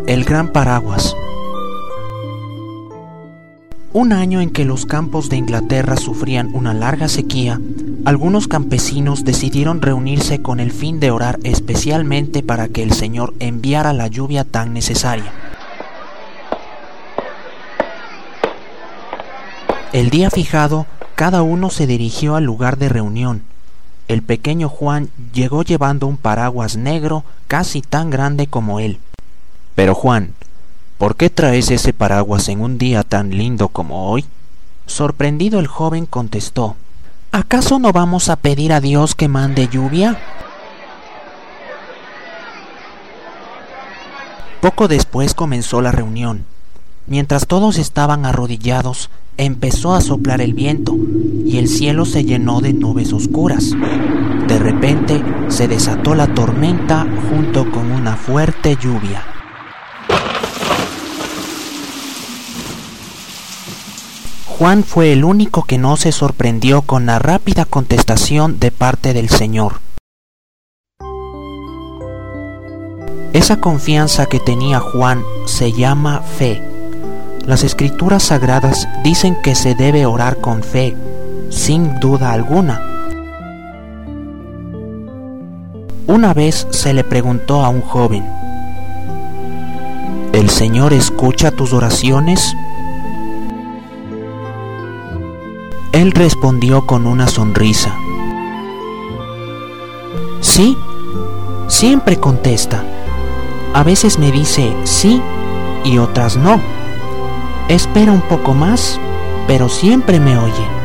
El gran paraguas. Un año en que los campos de Inglaterra sufrían una larga sequía, algunos campesinos decidieron reunirse con el fin de orar especialmente para que el Señor enviara la lluvia tan necesaria. El día fijado, cada uno se dirigió al lugar de reunión. El pequeño Juan llegó llevando un paraguas negro casi tan grande como él. «Pero Juan, ¿por qué traes ese paraguas en un día tan lindo como hoy?». Sorprendido, el joven contestó: «¿Acaso no vamos a pedir a Dios que mande lluvia?». Poco después comenzó la reunión. Mientras todos estaban arrodillados, empezó a soplar el viento y el cielo se llenó de nubes oscuras. De repente se desató la tormenta junto con una fuerte lluvia. Juan fue el único que no se sorprendió con la rápida contestación de parte del Señor. Esa confianza que tenía Juan se llama fe. Las Escrituras Sagradas dicen que se debe orar con fe, sin duda alguna. Una vez se le preguntó a un joven: ¿el Señor escucha tus oraciones? Él respondió con una sonrisa: sí, siempre contesta. A veces me dice sí y otras no. Espera un poco más, pero siempre me oye.